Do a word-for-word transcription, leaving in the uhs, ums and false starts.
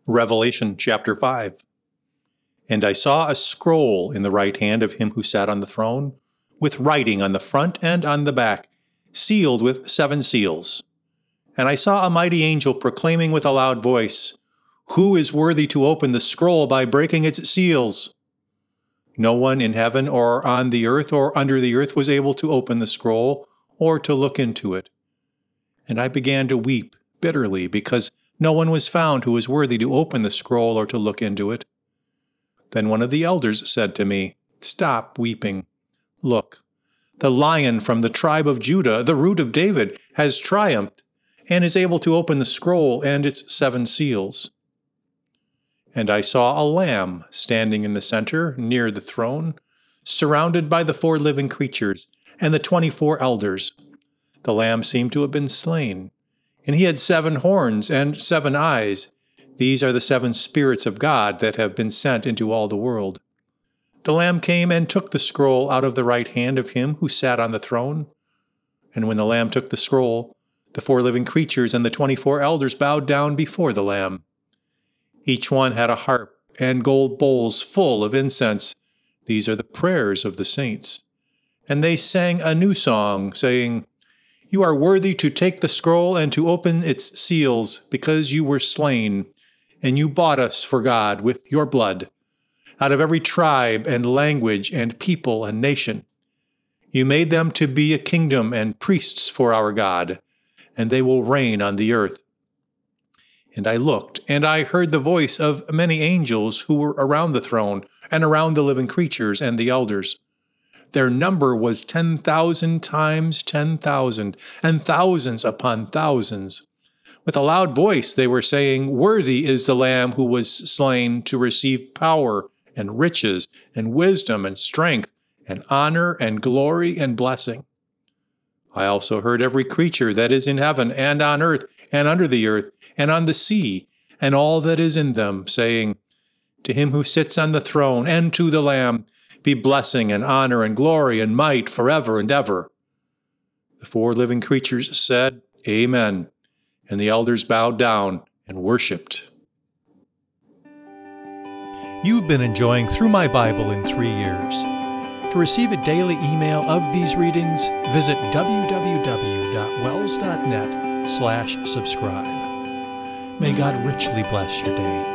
Revelation chapter five. And I saw a scroll in the right hand of him who sat on the throne, with writing on the front and on the back, sealed with seven seals. And I saw a mighty angel proclaiming with a loud voice, "Who is worthy to open the scroll by breaking its seals?" No one in heaven or on the earth or under the earth was able to open the scroll or to look into it. And I began to weep bitterly because no one was found who was worthy to open the scroll or to look into it. Then one of the elders said to me, "Stop weeping. Look, the Lion from the tribe of Judah, the Root of David, has triumphed and is able to open the scroll and its seven seals." And I saw a lamb standing in the center near the throne, surrounded by the four living creatures and the twenty-four elders. The lamb seemed to have been slain, and he had seven horns and seven eyes. These are the seven spirits of God that have been sent into all the world. The Lamb came and took the scroll out of the right hand of him who sat on the throne. And when the Lamb took the scroll, the four living creatures and the twenty-four elders bowed down before the Lamb. Each one had a harp and gold bowls full of incense. These are the prayers of the saints. And they sang a new song, saying, "You are worthy to take the scroll and to open its seals, because you were slain, and you bought us for God with your blood, out of every tribe and language and people and nation. You made them to be a kingdom and priests for our God, and they will reign on the earth." And I looked, and I heard the voice of many angels who were around the throne and around the living creatures and the elders. Their number was ten thousand times ten thousand, and thousands upon thousands. With a loud voice they were saying, "Worthy is the Lamb who was slain to receive power and riches and wisdom and strength and honor and glory and blessing." I also heard every creature that is in heaven and on earth and under the earth and on the sea and all that is in them, saying, "To him who sits on the throne and to the Lamb be blessing and honor and glory and might forever and ever." The four living creatures said, "Amen." And the elders bowed down and worshipped. You've been enjoying Through My Bible in Three Years. To receive a daily email of these readings, visit w w w dot wells dot net slash subscribe. May God richly bless your day.